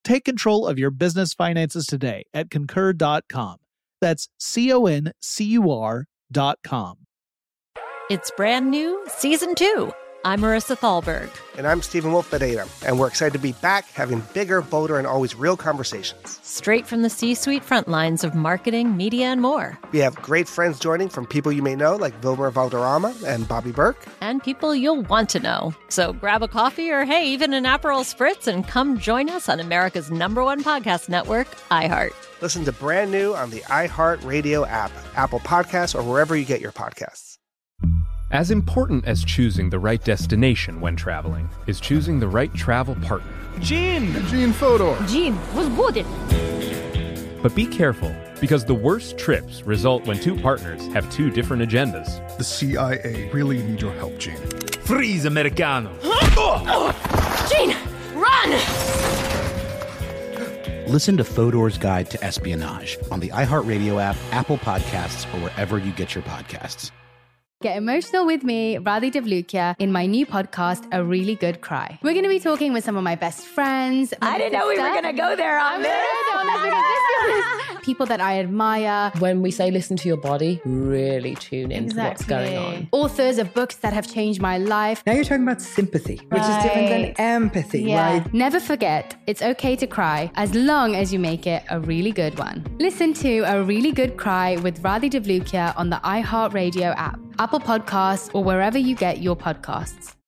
Take control of your business finances today at concur dot com. That's C O N C U R dot com. It's brand new, season two. I'm Marissa Thalberg. And I'm Stephen Wolf Bedeta, and we're excited to be back having bigger, bolder, and always real conversations. Straight from the C-suite front lines of marketing, media, and more. We have great friends joining from people you may know, like Wilmer Valderrama and Bobby Burke. And people you'll want to know. So grab a coffee or, hey, even an Aperol Spritz and come join us on America's number one podcast network, iHeart. Listen to Brand New on the iHeartRadio app, Apple Podcasts, or wherever you get your podcasts. As important as choosing the right destination when traveling is choosing the right travel partner. Gene! Gene Fodor! Gene, was good! But be careful, because the worst trips result when two partners have two different agendas. The C I A really need your help, Gene. Freeze, Americano! Gene, run! Listen to Fodor's Guide to Espionage on the iHeartRadio app, Apple Podcasts, or wherever you get your podcasts. Get emotional with me, Radhi Devlukia, in my new podcast, A Really Good Cry. We're going to be talking with some of my best friends. I didn't know we were going to go there on this. People that I admire. When we say listen to your body, really tune into exactly. what's going on. Authors of books that have changed my life. Now you're talking about sympathy, which right. is different than empathy, yeah. right? Never forget, it's okay to cry as long as you make it a really good one. Listen to A Really Good Cry with Radhi Devlukia on the iHeartRadio app, Apple Podcasts, or wherever you get your podcasts.